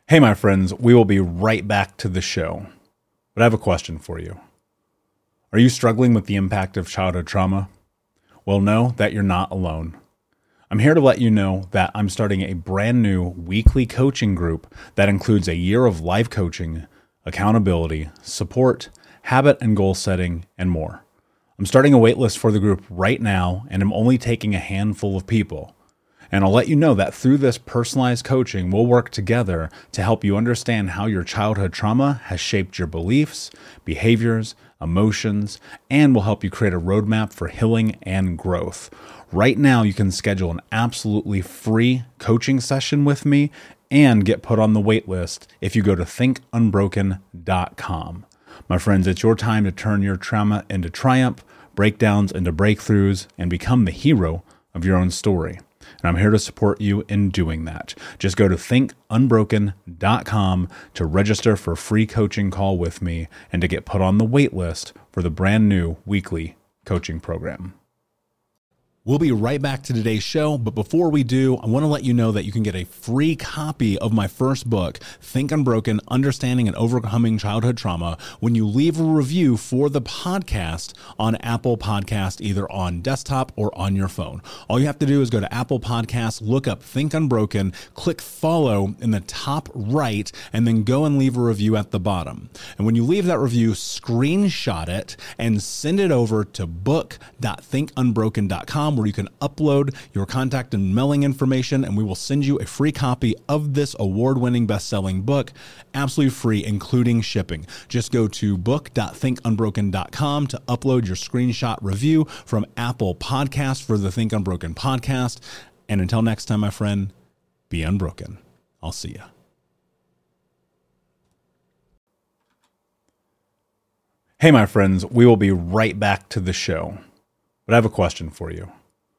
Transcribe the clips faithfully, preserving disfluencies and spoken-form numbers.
Hey, my friends, we will be right back to the show. But I have a question for you. Are you struggling with the impact of childhood trauma? Well, know that you're not alone. I'm here to let you know that I'm starting a brand new weekly coaching group that includes a year of life coaching, accountability, support, habit and goal setting, and more. I'm starting a waitlist for the group right now, and I'm only taking a handful of people. And I'll let you know that through this personalized coaching, we'll work together to help you understand how your childhood trauma has shaped your beliefs, behaviors, emotions, and will help you create a roadmap for healing and growth. Right now, you can schedule an absolutely free coaching session with me and get put on the wait list if you go to think unbroken dot com. My friends, it's your time to turn your trauma into triumph, breakdowns into breakthroughs, and become the hero of your own story. And I'm here to support you in doing that. Just go to think unbroken dot com to register for a free coaching call with me and to get put on the wait list for the brand new weekly coaching program. We'll be right back to today's show, but before we do, I want to let you know that you can get a free copy of my first book, Think Unbroken: Understanding and Overcoming Childhood Trauma, when you leave a review for the podcast on Apple Podcast, either on desktop or on your phone. All you have to do is go to Apple Podcasts, look up Think Unbroken, click follow in the top right, and then go and leave a review at the bottom. And when you leave that review, screenshot it and send it over to book dot think unbroken dot com, where you can upload your contact and mailing information, and we will send you a free copy of this award-winning best-selling book, absolutely free, including shipping. Just go to book dot think unbroken dot com to upload your screenshot review from Apple Podcasts for the Think Unbroken podcast. And until next time, my friend, be unbroken. I'll see you. Hey, my friends, we will be right back to the show. But I have a question for you.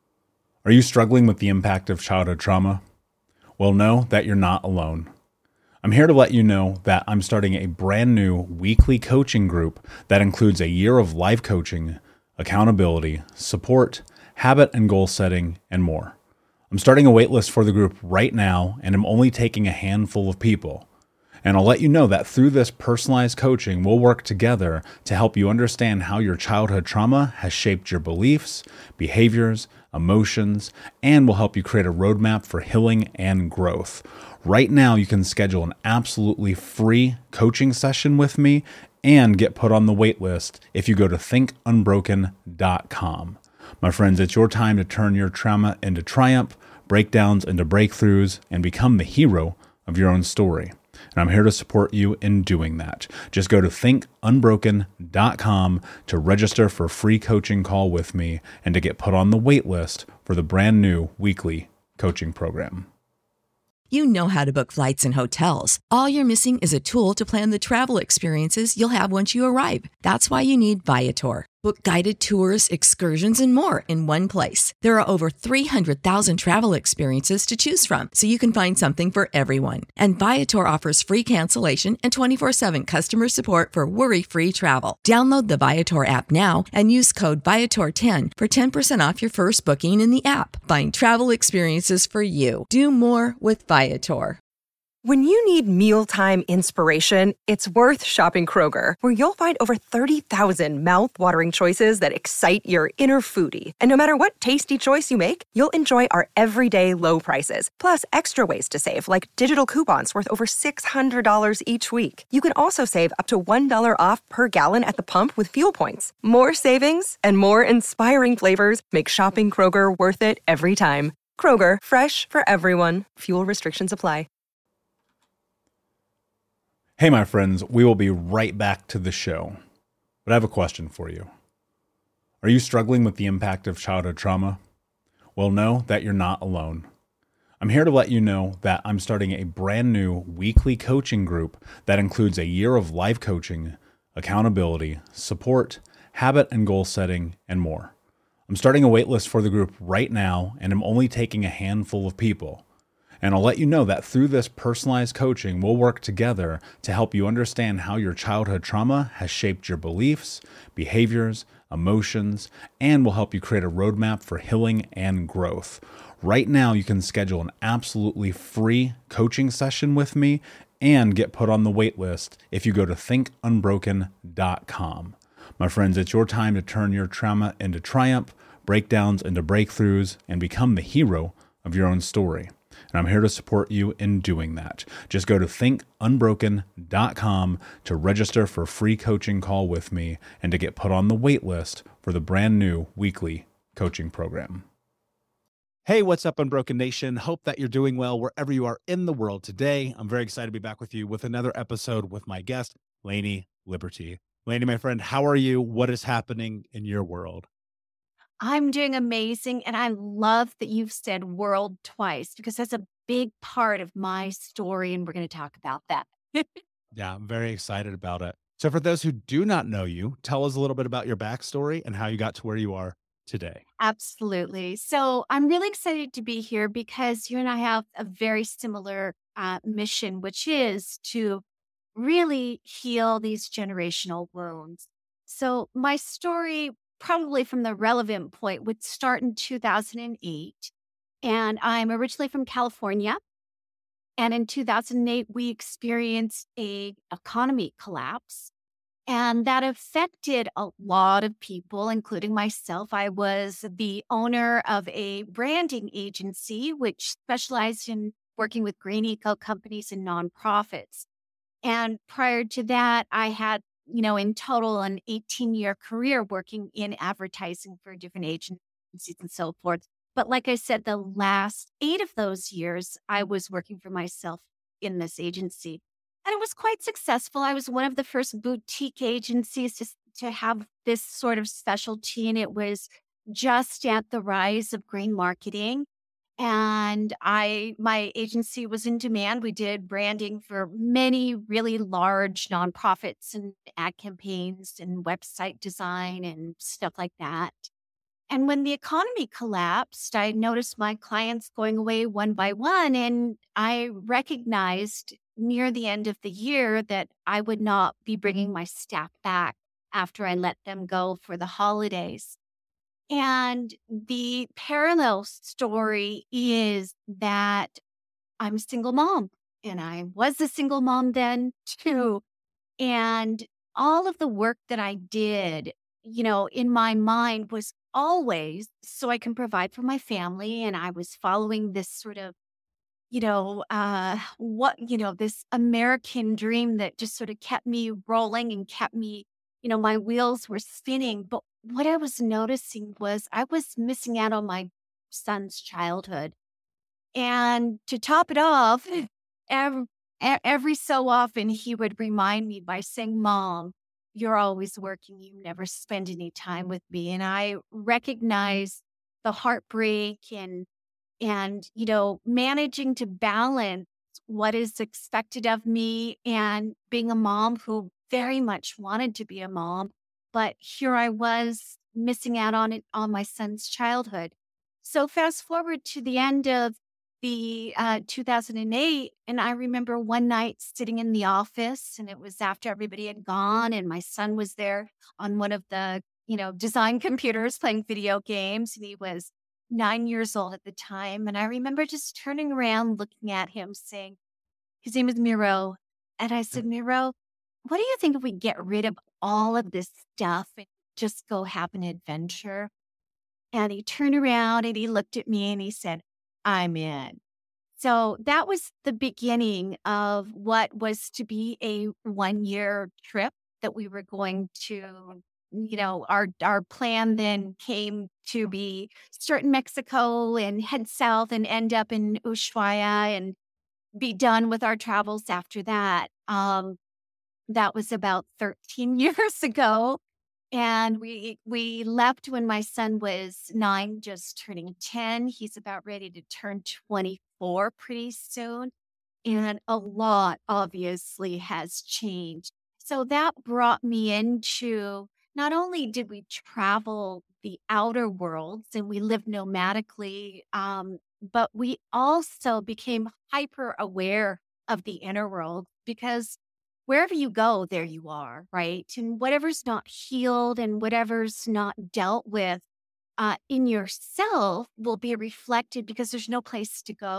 Are you struggling with the impact of childhood trauma? Well, know that you're not alone. I'm here to let you know that I'm starting a brand new weekly coaching group that includes a year of life coaching, accountability, support, habit and goal setting, and more. I'm starting a waitlist for the group right now, and I'm only taking a handful of people. And I'll let you know that through this personalized coaching, we'll work together to help you understand how your childhood trauma has shaped your beliefs, behaviors, emotions, and will help you create a roadmap for healing and growth. Right now, you can schedule an absolutely free coaching session with me and get put on the wait list if you go to think unbroken dot com. My friends, it's your time to turn your trauma into triumph, breakdowns into breakthroughs, and become the hero of your own story. And I'm here to support you in doing that. Just go to think unbroken dot com to register for a free coaching call with me and to get put on the wait list for the brand new weekly coaching program. You know how to book flights and hotels. All you're missing is a tool to plan the travel experiences you'll have once you arrive. That's why you need Viator. Book guided tours, excursions, and more in one place. There are over three hundred thousand travel experiences to choose from, so you can find something for everyone. And Viator offers free cancellation and twenty-four seven customer support for worry-free travel. Download the Viator app now and use code Viator ten for ten percent off your first booking in the app. Find travel experiences for you. Do more with Viator. When you need mealtime inspiration, it's worth shopping Kroger, where you'll find over thirty thousand mouth-watering choices that excite your inner foodie. And no matter what tasty choice you make, you'll enjoy our everyday low prices, plus extra ways to save, like digital coupons worth over six hundred dollars each week. You can also save up to one dollar off per gallon at the pump with fuel points. More savings and more inspiring flavors make shopping Kroger worth it every time. Kroger, fresh for everyone. Fuel restrictions apply. Hey, my friends, we will be right back to the show. But I have a question for you. Are you struggling with the impact of childhood trauma? Well, know that you're not alone. I'm here to let you know that I'm starting a brand new weekly coaching group that includes a year of life coaching, accountability, support, habit and goal setting, and more. I'm starting a waitlist for the group right now, and I'm only taking a handful of people. And I'll let you know that through this personalized coaching, we'll work together to help you understand how your childhood trauma has shaped your beliefs, behaviors, emotions, and will help you create a roadmap for healing and growth. Right now, you can schedule an absolutely free coaching session with me and get put on the wait list if you go to think unbroken dot com. My friends, it's your time to turn your trauma into triumph, breakdowns into breakthroughs, and become the hero of your own story. And I'm here to support you in doing that. Just go to think unbroken dot com to register for a free coaching call with me and to get put on the wait list for the brand new weekly coaching program. Hey, what's up, Unbroken Nation? Hope that you're doing well wherever you are in the world today. I'm very excited to be back with you with another episode with my guest, Lainey Liberty. Lainey, my friend, how are you? What is happening in your world? I'm doing amazing. And I love that you've said world twice because that's a big part of my story. And we're going to talk about that. Yeah, I'm very excited about it. So for those who do not know you, tell us a little bit about your backstory and how you got to where you are today. Absolutely. So I'm really excited to be here because you and I have a very similar uh, mission, which is to really heal these generational wounds. So my story, probably from the relevant point, would start in two thousand eight. And I'm originally from California. And in two thousand eight, we experienced a economy collapse. And that affected a lot of people, including myself. I was the owner of a branding agency, which specialized in working with green eco companies and nonprofits. And prior to that, I had, you know, in total an eighteen year career working in advertising for different agencies and so forth. But like I said, the last eight of those years, I was working for myself in this agency. And it was quite successful. I was one of the first boutique agencies to, to have this sort of specialty, and it was just at the rise of green marketing. And I, my agency was in demand. We did branding for many really large nonprofits and ad campaigns and website design and stuff like that. And when the economy collapsed, I noticed my clients going away one by one, and I recognized near the end of the year that I would not be bringing my staff back after I let them go for the holidays. And the parallel story is that I'm a single mom, and I was a single mom then too. And all of the work that I did, you know, in my mind was always so I can provide for my family. And I was following this sort of, you know, uh, what, you know, this American dream that just sort of kept me rolling and kept me, you know, my wheels were spinning. But what I was noticing was I was missing out on my son's childhood. And to top it off, every, every so often he would remind me by saying, "Mom, you're always working. You never spend any time with me." And I recognize the heartbreak and and, you know, managing to balance what is expected of me and being a mom who very much wanted to be a mom. But here I was missing out on it, on my son's childhood. So fast forward to the end of the uh, two thousand eight. And I remember one night sitting in the office, and it was after everybody had gone and my son was there on one of the, you know, design computers playing video games. And he was nine years old at the time. And I remember just turning around, looking at him saying, his name is Miro. And I said, "Miro, what do you think if we get rid of all of this stuff and just go have an adventure?" And he turned around and he looked at me and he said, "I'm in." So that was the beginning of what was to be a one year trip that we were going to, you know, our, our plan then came to be start in Mexico and head south and end up in Ushuaia and be done with our travels after that. Um, that was about thirteen years ago. And we we left when my son was nine, just turning ten. He's about ready to turn twenty-four pretty soon. And a lot obviously has changed. So that brought me into not only did we travel the outer worlds and we lived nomadically, um, but we also became hyper aware of the inner world because wherever you go, there you are, right? And whatever's not healed and whatever's not dealt with uh, in yourself will be reflected because there's no place to go.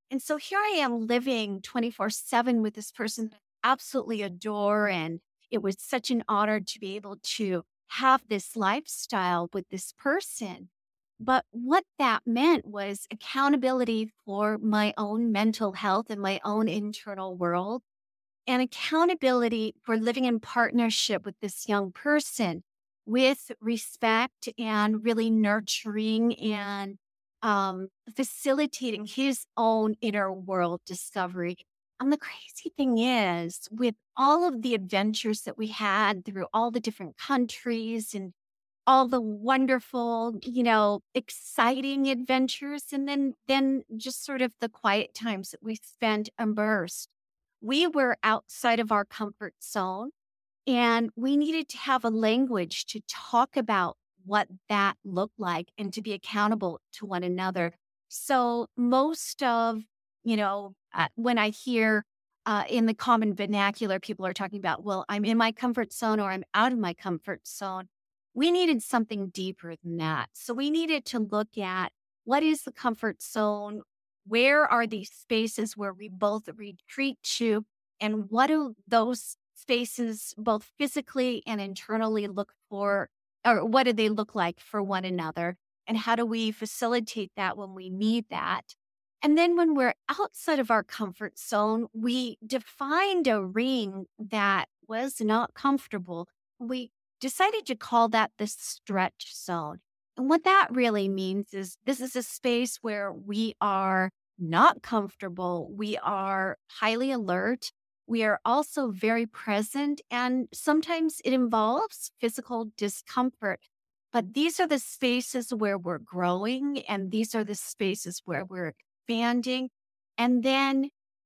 And so here I am living twenty-four seven with this person that I absolutely adore. And it was such an honor to be able to have this lifestyle with this person. But what that meant was accountability for my own mental health and my own internal world, and accountability for living in partnership with this young person with respect and really nurturing and um, facilitating his own inner world discovery. And the crazy thing is, with all of the adventures that we had through all the different countries and all the wonderful, you know, exciting adventures, and then then just sort of the quiet times that we spent immersed. We were outside of our comfort zone, and we needed to have a language to talk about what that looked like and to be accountable to one another. So most of, you know, uh, when I hear uh, in the common vernacular, people are talking about, well, I'm in my comfort zone or I'm out of my comfort zone. We needed something deeper than that. So we needed to look at what is the comfort zone? Where are these spaces where we both retreat to? And what do those spaces, both physically and internally, look for, or what do they look like for one another? And how do we facilitate that when we need that? And then when we're outside of our comfort zone, we defined a ring that was not comfortable. We decided to call that the stretch zone. And what that really means is this is a space where we are not comfortable. We are highly alert. We are also very present, and sometimes it involves physical discomfort. But these are the spaces where we're growing, and these are the spaces where we're expanding. And then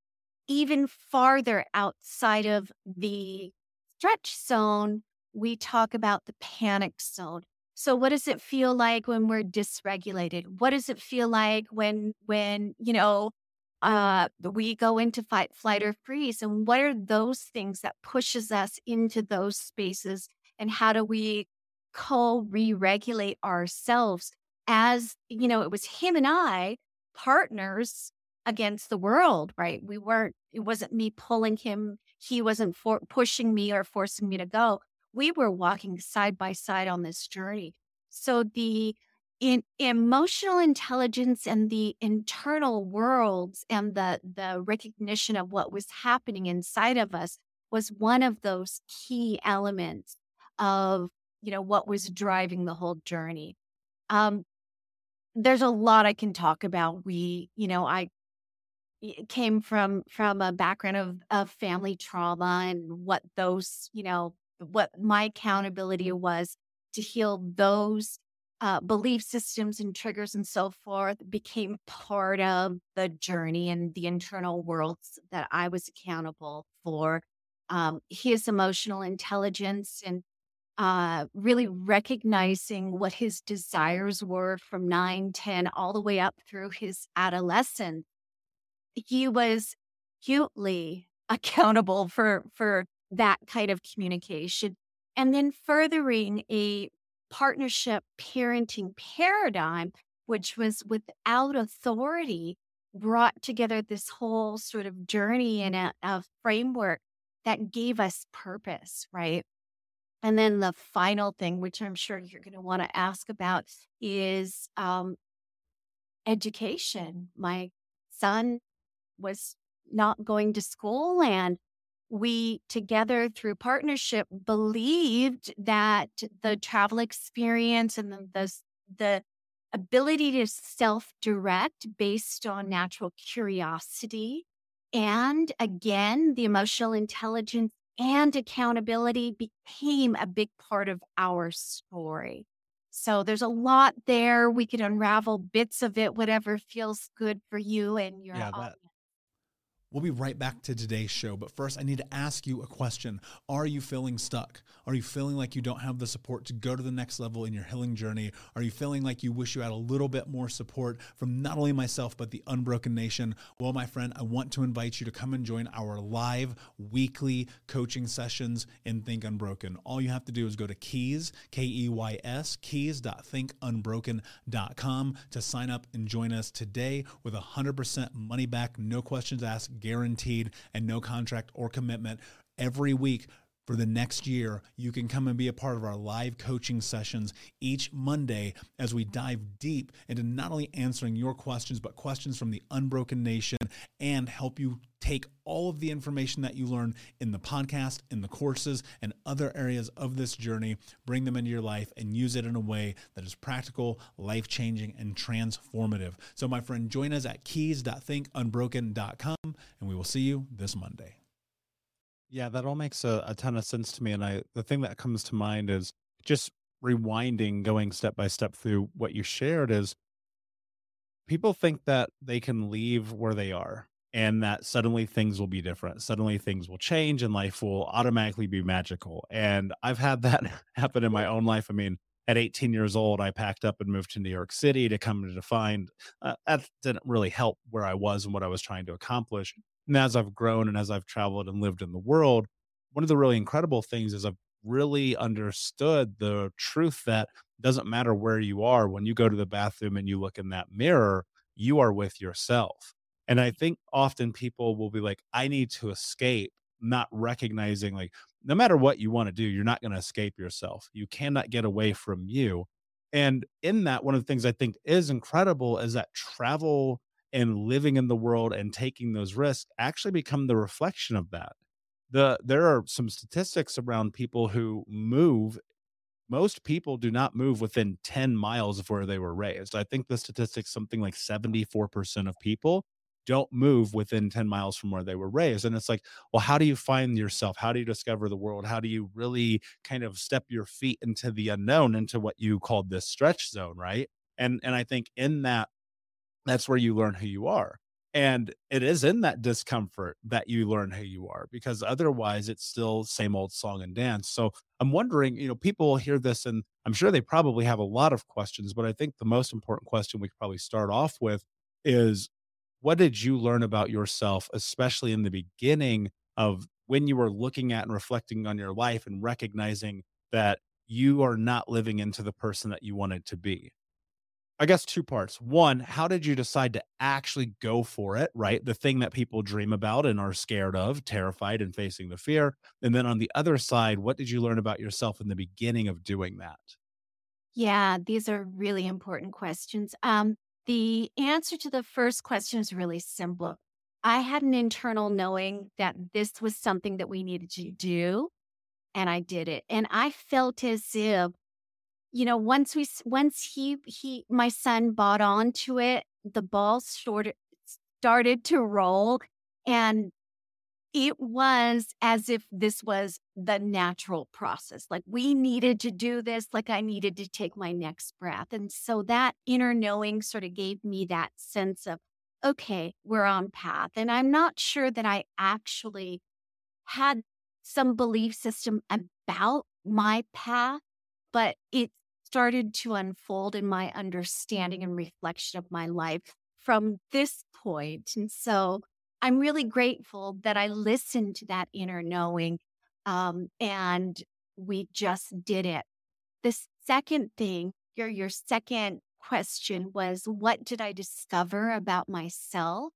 even farther outside of the stretch zone, we talk about the panic zone. So what does it feel like when we're dysregulated? What does it feel like when, when, you know, uh, we go into fight, flight, or freeze? And what are those things that pushes us into those spaces? And how do we co-re-regulate ourselves as, you know, it was him and I, partners against the world, right? We weren't, it wasn't me pulling him. He wasn't for, pushing me or forcing me to go. We were walking side by side on this journey. So the in, emotional intelligence and the internal worlds and the, the recognition of what was happening inside of us was one of those key elements of, you know, what was driving the whole journey. Um, there's a lot I can talk about. We, you know, I came from from a background of, of family trauma and what those, you know, what my accountability was to heal those uh, belief systems and triggers and so forth became part of the journey and the internal worlds that I was accountable for. Um, his emotional intelligence and uh, really recognizing what his desires were from nine, ten, all the way up through his adolescence. He was acutely accountable for for that kind of communication. And then furthering a partnership parenting paradigm, which was without authority, brought together this whole sort of journey and a, a framework that gave us purpose, right? And then the final thing, which I'm sure you're going to want to ask about, is um, education. My son was not going to school, and we together through partnership believed that the travel experience and the the, the ability to self-direct based on natural curiosity and again the emotional intelligence and accountability became a big part of our story. So there's a lot there. We could unravel bits of it, whatever feels good for you and your Yeah, that audience. We'll be right back to today's show, but first I need to ask you a question. Are you feeling stuck? Are you feeling like you don't have the support to go to the next level in your healing journey? Are you feeling like you wish you had a little bit more support from not only myself, but the Unbroken Nation? Well, my friend, I want to invite you to come and join our live weekly coaching sessions in Think Unbroken. All you have to do is go to Keys, K E Y S, keys dot think unbroken dot com to sign up and join us today with one hundred percent money back, no questions asked, guaranteed, and no contract or commitment. Every week for the next year, you can come and be a part of our live coaching sessions each Monday as we dive deep into not only answering your questions, but questions from the Unbroken Nation, and help you take all of the information that you learn in the podcast, in the courses, and other areas of this journey, bring them into your life and use it in a way that is practical, life-changing, and transformative. So my friend, join us at keys dot think unbroken dot com, and we will see you this Monday. Yeah, that all makes a, a ton of sense to me. And I, the thing that comes to mind is just rewinding, going step by step through what you shared is people think that they can leave where they are and that suddenly things will be different. Suddenly things will change and life will automatically be magical. And I've had that happen in my own life. I mean, at eighteen years old, I packed up and moved to New York City to come to find, uh, that didn't really help where I was and what I was trying to accomplish. And as I've grown and as I've traveled and lived in the world, one of the really incredible things is I've really understood the truth that it doesn't matter where you are. When you go to the bathroom and you look in that mirror, you are with yourself. And I think often people will be like, I need to escape, not recognizing like, no matter what you want to do, you're not going to escape yourself. You cannot get away from you. And in that, one of the things I think is incredible is that travel and living in the world and taking those risks actually become the reflection of that. The there are some statistics around people who move. Most people do not move within ten miles of where they were raised. I think the statistic's something like seventy-four percent of people don't move within ten miles from where they were raised. And it's like, well, how do you find yourself? How do you discover the world? How do you really kind of step your feet into the unknown, into what you called this stretch zone, right? And and I think in that, that's where you learn who you are. And it is in that discomfort that you learn who you are, because otherwise it's still same old song and dance. So I'm wondering, you know, people hear this and I'm sure they probably have a lot of questions, but I think the most important question we could probably start off with is, what did you learn about yourself, especially in the beginning of when you were looking at and reflecting on your life and recognizing that you are not living into the person that you wanted to be? I guess two parts. One, how did you decide to actually go for it, right? The thing that people dream about and are scared of, terrified and facing the fear. And then on the other side, what did you learn about yourself in the beginning of doing that? Yeah, these are really important questions. Um, the answer to the first question is really simple. I had an internal knowing that this was something that we needed to do, and I did it. And I felt as if, you know, once we, once he, he, my son bought onto it, the ball started, started to roll, and it was as if this was the natural process. Like we needed to do this, like I needed to take my next breath. And so that inner knowing sort of gave me that sense of, okay, we're on path. And I'm not sure that I actually had some belief system about my path, but it started to unfold in my understanding and reflection of my life from this point. And so I'm really grateful that I listened to that inner knowing, um, and we just did it. The second thing, your, your second question was, what did I discover about myself?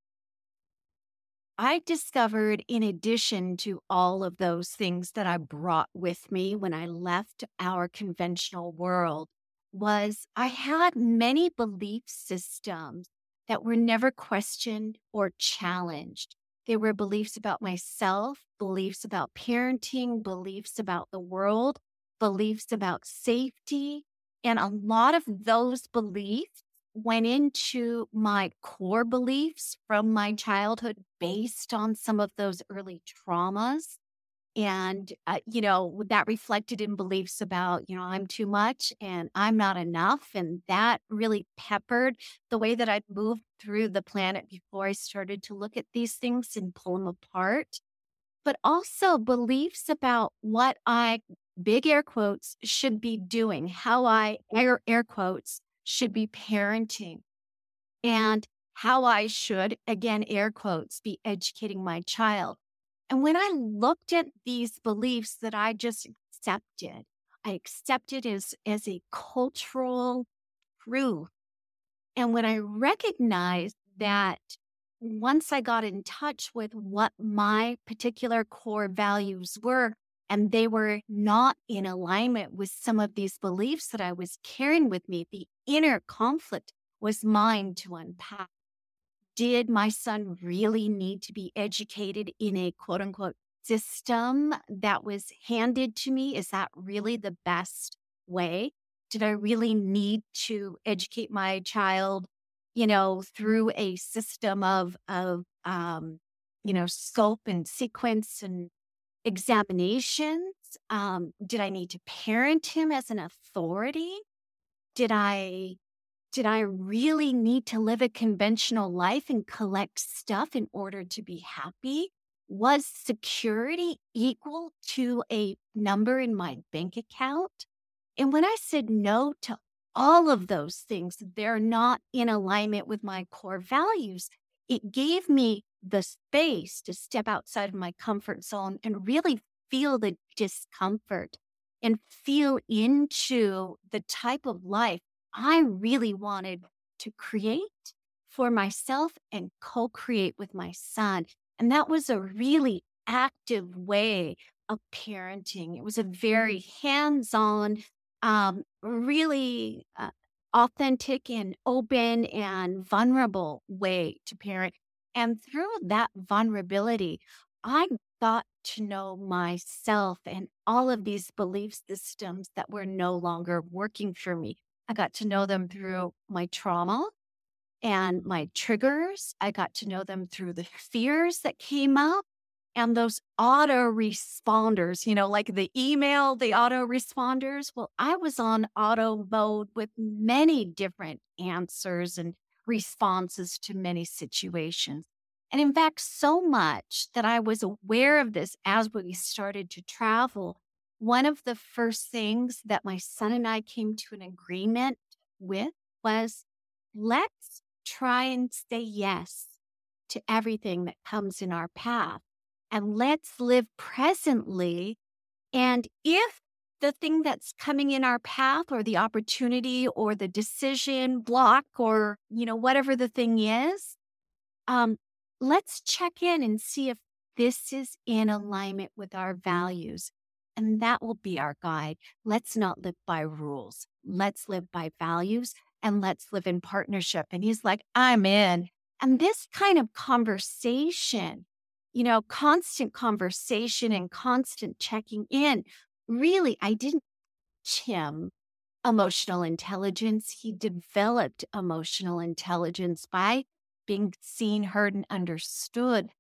I discovered, in addition to all of those things that I brought with me when I left our conventional world, was I had many belief systems that were never questioned or challenged. They were beliefs about myself, beliefs about parenting, beliefs about the world, beliefs about safety. And a lot of those beliefs went into my core beliefs from my childhood based on some of those early traumas. And, uh, you know, that reflected in beliefs about, you know, I'm too much and I'm not enough. And that really peppered the way that I'd moved through the planet before I started to look at these things and pull them apart. But also beliefs about what I, big air quotes, should be doing, how I, air, air quotes, should be parenting, and how I should, again, air quotes, be educating my child. And when I looked at these beliefs that I just accepted, I accepted as, as a cultural truth. And when I recognized that once I got in touch with what my particular core values were, and they were not in alignment with some of these beliefs that I was carrying with me, the inner conflict was mine to unpack. Did my son really need to be educated in a quote unquote system that was handed to me? Is that really the best way? Did I really need to educate my child, you know, through a system of, of, um, you know, scope and sequence and examinations? Um, did I need to parent him as an authority? Did I did I really need to live a conventional life and collect stuff in order to be happy? Was security equal to a number in my bank account? And when I said no to all of those things, they're not in alignment with my core values. It gave me the space to step outside of my comfort zone and really feel the discomfort and feel into the type of life I really wanted to create for myself and co-create with my son. And that was a really active way of parenting. It was a very hands-on, um, really uh, authentic and open and vulnerable way to parent. And through that vulnerability, I got to know myself and all of these belief systems that were no longer working for me. I got to know them through my trauma and my triggers. I got to know them through the fears that came up and those auto responders, you know, like the email, the auto responders. Well, I was on auto mode with many different answers and responses to many situations. And in fact, so much that I was aware of this as we started to travel. One of the first things that my son and I came to an agreement with was, let's try and say yes to everything that comes in our path. And let's live presently. And if the thing that's coming in our path or the opportunity or the decision block or, you know, whatever the thing is, um, let's check in and see if this is in alignment with our values. And that will be our guide. Let's not live by rules. Let's live by values and let's live in partnership. And he's like, I'm in. And this kind of conversation, you know, constant conversation and constant checking in, really, I didn't teach him emotional intelligence. He developed emotional intelligence by being seen, heard, and understood,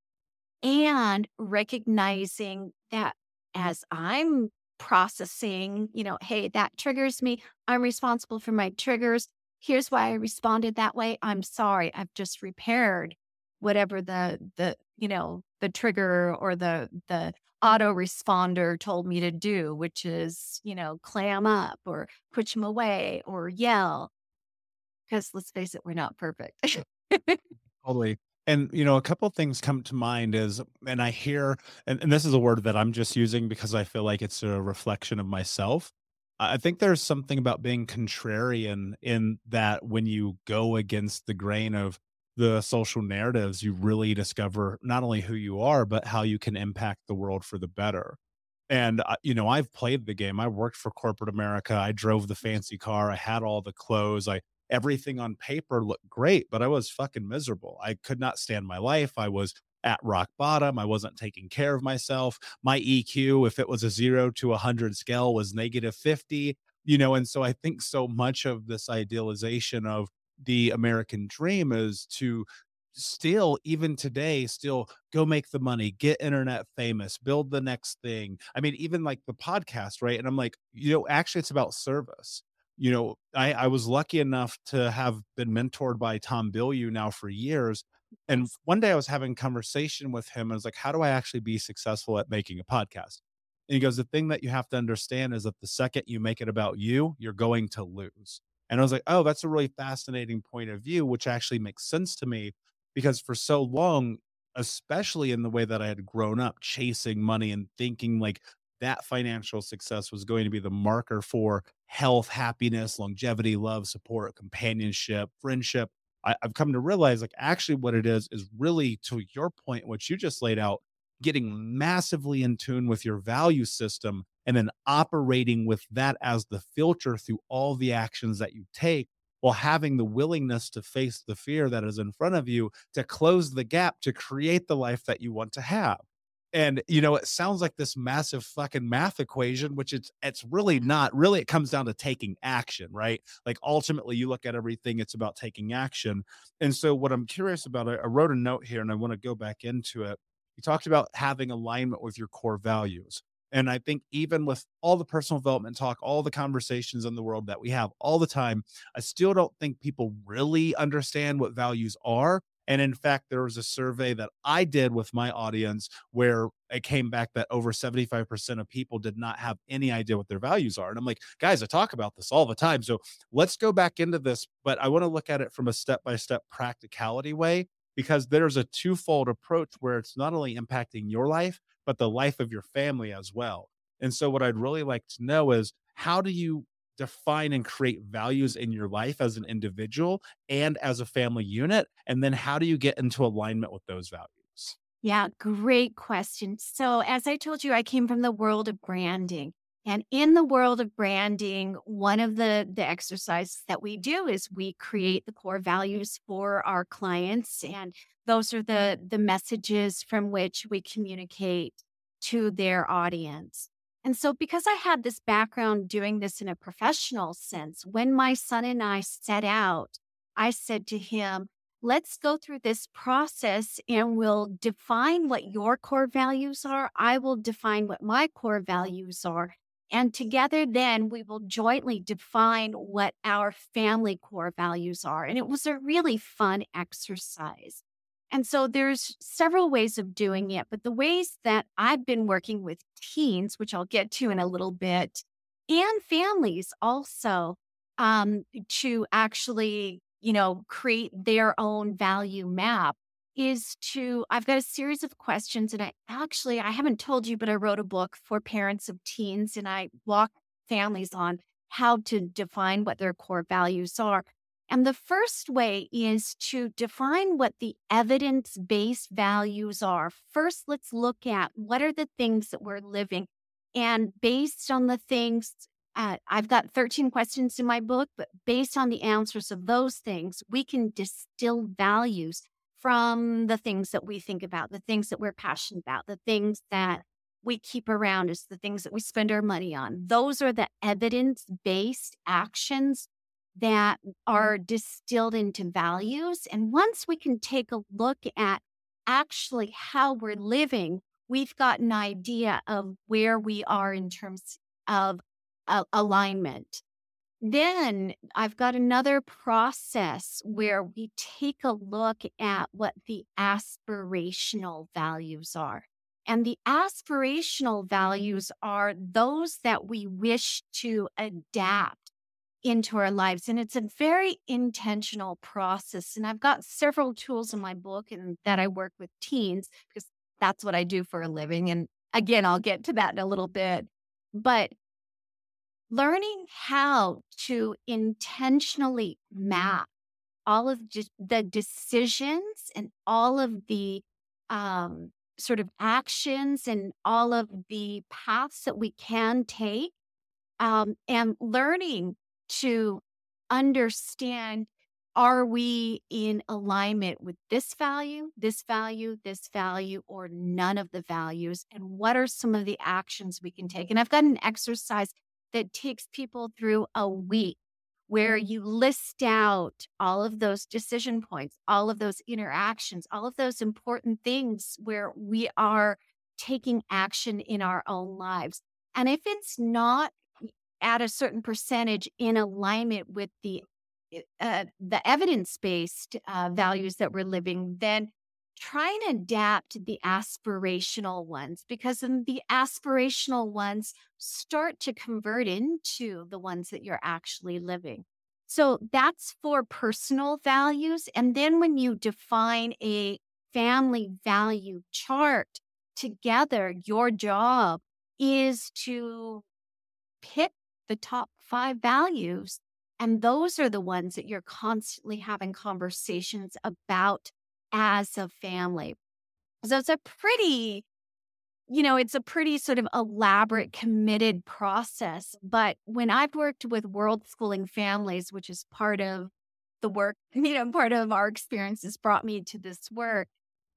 and recognizing that as I'm processing, you know, hey, that triggers me. I'm responsible for my triggers. Here's why I responded that way. I'm sorry. I've just repaired whatever the, the, you know, the trigger or the, the auto responder told me to do, which is, you know, clam up or push him away or yell. Because let's face it, we're not perfect. Totally. And, you know, a couple things come to mind is, and I hear, and, and this is a word that I'm just using because I feel like it's a reflection of myself. I I think there's something about being contrarian in that when you go against the grain of the social narratives, you really discover not only who you are, but how you can impact the world for the better. And, uh, you know, I've played the game. I worked for corporate America. I drove the fancy car. I had all the clothes. I Everything on paper looked great, but I was fucking miserable. I could not stand my life. I was at rock bottom. I wasn't taking care of myself. My E Q, if it was a zero to a hundred scale, was negative fifty, you know, and so I think so much of this idealization of the American dream is to still, even today, still go make the money, get internet famous, build the next thing. I mean, even like the podcast, right? And I'm like, you know, actually it's about service. You know, I, I was lucky enough to have been mentored by Tom Bilyeu now for years. And one day I was having a conversation with him. And I was like, how do I actually be successful at making a podcast? And he goes, the thing that you have to understand is that the second you make it about you, you're going to lose. And I was like, oh, that's a really fascinating point of view, which actually makes sense to me because for so long, especially in the way that I had grown up chasing money and thinking like that financial success was going to be the marker for health, happiness, longevity, love, support, companionship, friendship. I, I've come to realize like actually what it is is really to your point, what you just laid out, getting massively in tune with your value system and then operating with that as the filter through all the actions that you take while having the willingness to face the fear that is in front of you to close the gap to create the life that you want to have. And you know, it sounds like this massive fucking math equation, which it's it's really not. Really, it comes down to taking action, right? Like ultimately, you look at everything, it's about taking action. And so, what I'm curious about, I, I wrote a note here, and I want to go back into it. You talked about having alignment with your core values. And I think even with all the personal development talk, all the conversations in the world that we have all the time, I still don't think people really understand what values are. And in fact, there was a survey that I did with my audience where it came back that over seventy-five percent of people did not have any idea what their values are. And I'm like, guys, I talk about this all the time. So let's go back into this. But I want to look at it from a step by step practicality way, because there's a twofold approach where it's not only impacting your life, but the life of your family as well. And so what I'd really like to know is how do you define and create values in your life as an individual and as a family unit? And then how do you get into alignment with those values? Yeah, great question. So, as I told you, I came from the world of branding. And in the world of branding, one of the, the exercises that we do is we create the core values for our clients. And those are the, the messages from which we communicate to their audience. And so, because I had this background doing this in a professional sense, when my son and I set out, I said to him, let's go through this process and we'll define what your core values are. I will define what my core values are. And together, then we will jointly define what our family core values are. And it was a really fun exercise. And so there's several ways of doing it, but the ways that I've been working with teens, which I'll get to in a little bit, and families also, um, to actually, you know, create their own value map is to, I've got a series of questions, and I actually, I haven't told you, but I wrote a book for parents of teens, and I walk families on how to define what their core values are. And the first way is to define what the evidence-based values are. First, let's look at what are the things that we're living. And based on the things, uh, I've got thirteen questions in my book, but based on the answers of those things, we can distill values from the things that we think about, the things that we're passionate about, the things that we keep around us, the things that we spend our money on. Those are the evidence-based actions that are distilled into values. And once we can take a look at actually how we're living, we've got an idea of where we are in terms of uh, alignment. Then I've got another process where we take a look at what the aspirational values are. And the aspirational values are those that we wish to adapt into our lives. And it's a very intentional process. And I've got several tools in my book and that I work with teens because that's what I do for a living. And again, I'll get to that in a little bit. But learning how to intentionally map all of just the decisions and all of the um, sort of actions and all of the paths that we can take, um, and learning to understand, are we in alignment with this value, this value, this value, or none of the values? And what are some of the actions we can take? And I've got an exercise that takes people through a week where you list out all of those decision points, all of those interactions, all of those important things where we are taking action in our own lives. And if it's not at a certain percentage in alignment with the uh, the evidence-based uh, values that we're living, then try and adapt the aspirational ones, because then the aspirational ones start to convert into the ones that you're actually living. So that's for personal values. And then when you define a family value chart together, your job is to pick the top five values. And those are the ones that you're constantly having conversations about as a family. So it's a pretty, you know, it's a pretty sort of elaborate, committed process. But when I've worked with world schooling families, which is part of the work, you know, part of our experiences brought me to this work,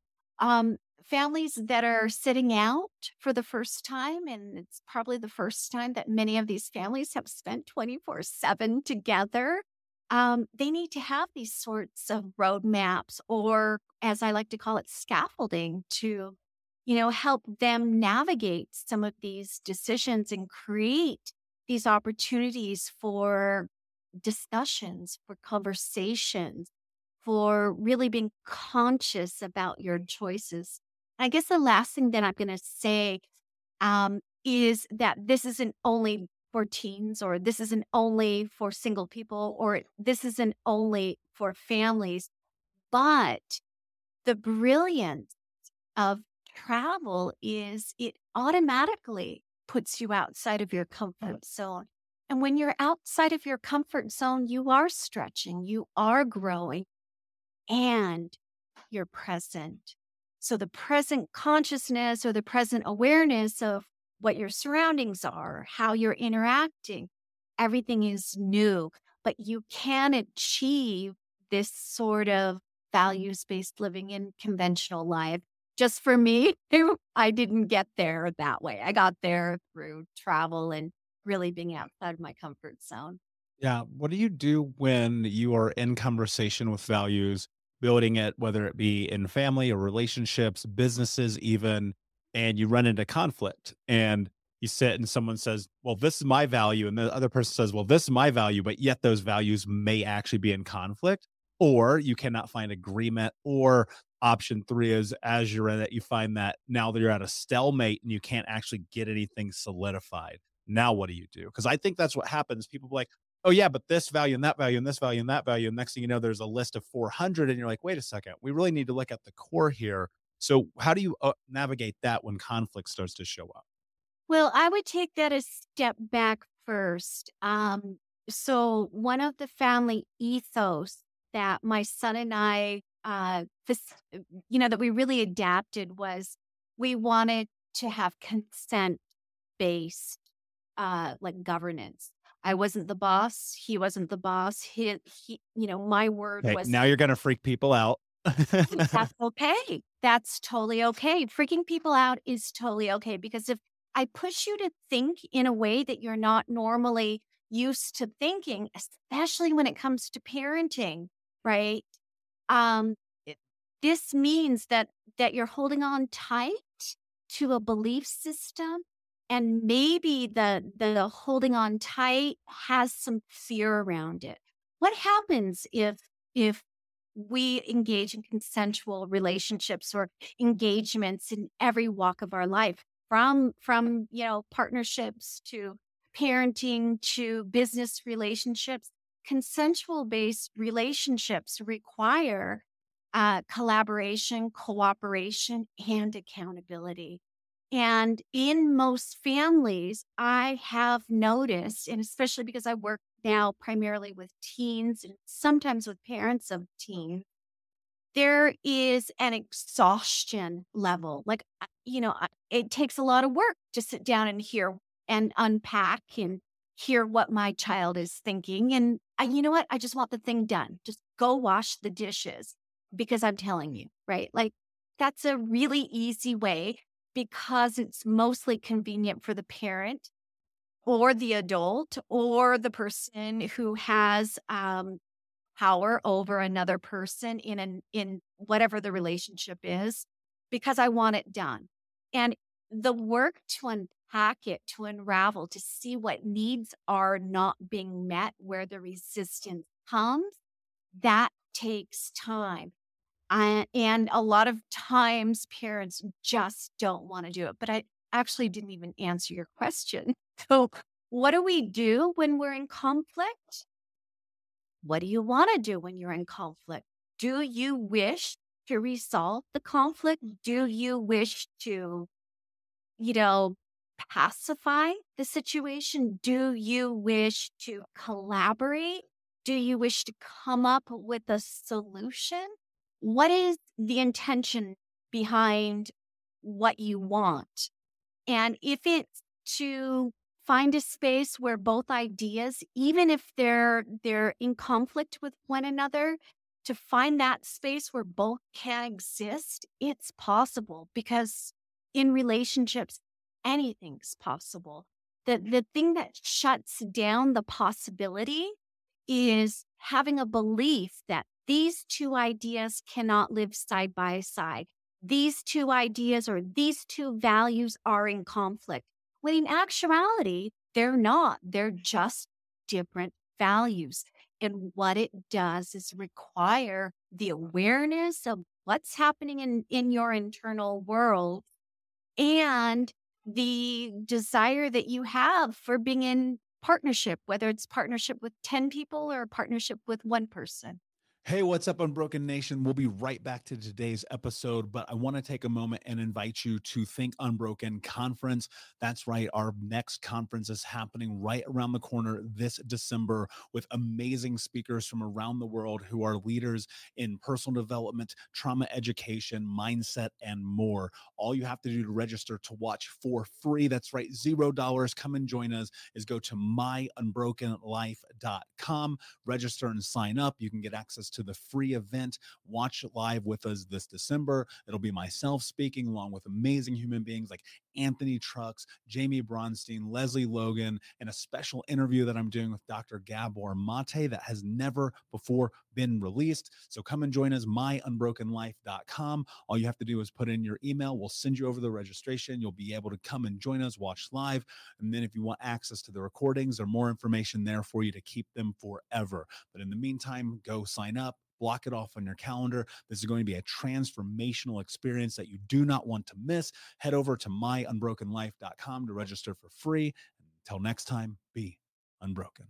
um, families that are sitting out for the first time, and it's probably the first time that many of these families have spent twenty-four seven together. Um, they need to have these sorts of roadmaps, or as I like to call it, scaffolding to, you know, help them navigate some of these decisions and create these opportunities for discussions, for conversations, for really being conscious about your choices. I guess the last thing that I'm going to say um, is that this isn't only for teens, or this isn't only for single people, or this isn't only for families, but the brilliance of travel is it automatically puts you outside of your comfort zone. And when you're outside of your comfort zone, you are stretching, you are growing, and you're present. So the present consciousness, or the present awareness of what your surroundings are, how you're interacting, everything is new. But you can achieve this sort of values-based living in conventional life. Just for me, I didn't get there that way. I got there through travel and really being outside of my comfort zone. Yeah. What do you do when you are in conversation with values, building it, whether it be in family or relationships, businesses, even, and you run into conflict and you sit and someone says, well, this is my value. And the other person says, well, this is my value, but yet those values may actually be in conflict, or you cannot find agreement, or option three is, as you're in it, you find that now that you're at a stalemate and you can't actually get anything solidified. Now, what do you do? Because I think that's what happens. People be like, oh yeah, but this value and that value and this value and that value. And next thing you know, there's a list of four hundred and you're like, wait a second, we really need to look at the core here. So how do you uh, navigate that when conflict starts to show up? Well, I would take that a step back first. Um, so one of the family ethos that my son and I, uh, fas- you know, that we really adapted was we wanted to have consent-based, uh, like governance. I wasn't the boss. He wasn't the boss. He, he, you know, my word Okay, was now you're going to freak people out. that's okay. That's totally okay. Freaking people out is totally okay, because if I push you to think in a way that you're not normally used to thinking, especially when it comes to parenting, right? Um, it- this means that that you're holding on tight to a belief system, and maybe the the holding on tight has some fear around it. What happens if if we engage in consensual relationships or engagements in every walk of our life, from from you know partnerships to parenting to business relationships? Consensual based relationships require uh, collaboration, cooperation, and accountability. And in most families, I have noticed, and especially because I work now primarily with teens and sometimes with parents of teens, there is an exhaustion level. Like, uh, you know, I- it takes a lot of work to sit down and hear and unpack and hear what my child is thinking. And I, you know what? I just want the thing done. Just go wash the dishes because I'm telling you, right? Like, that's a really easy way, because it's mostly convenient for the parent. or the adult or the person who has um, power over another person in an in whatever the relationship is, because I want it done. And the work to unpack it, to unravel, to see what needs are not being met, where the resistance comes, that takes time. I, and a lot of times parents just don't want to do it. But I actually didn't even answer your question. So, what do we do when we're in conflict? What do you want to do when you're in conflict? Do you wish to resolve the conflict? Do you wish to, you know, pacify the situation? Do you wish to collaborate? Do you wish to come up with a solution? What is the intention behind what you want? And if it's to find a space where both ideas, even if they're they're in conflict with one another, to find that space where both can exist, it's possible, because in relationships, anything's possible. The the thing that shuts down the possibility is having a belief that these two ideas cannot live side by side. These two ideas or these two values are in conflict. When in actuality, they're not. They're just different values. And what it does is require the awareness of what's happening in, in your internal world and the desire that you have for being in partnership, whether it's partnership with ten people or a partnership with one person. Hey, what's up, Unbroken Nation? We'll be right back to today's episode, but I want to take a moment and invite you to Think Unbroken Conference. That's right. Our next conference is happening right around the corner this December with amazing speakers from around the world who are leaders in personal development, trauma education, mindset, and more. All you have to do to register to watch for free, that's right, zero dollars, come and join us, is go to my unbroken life dot com, register and sign up. You can get access to the free event. Watch it live with us this December. It'll be myself speaking along with amazing human beings like Anthony Trucks, Jamie Bronstein, Leslie Logan, and a special interview that I'm doing with Doctor Gabor Mate that has never before been released. So come and join us, my unbroken life dot com. All you have to do is put in your email. We'll send you over the registration. You'll be able to come and join us, watch live. And then if you want access to the recordings or more information there for you to keep them forever. But in the meantime, go sign up. Block it off on your calendar. This is going to be a transformational experience that you do not want to miss. Head over to my unbroken life dot com to register for free. Until next time, be unbroken.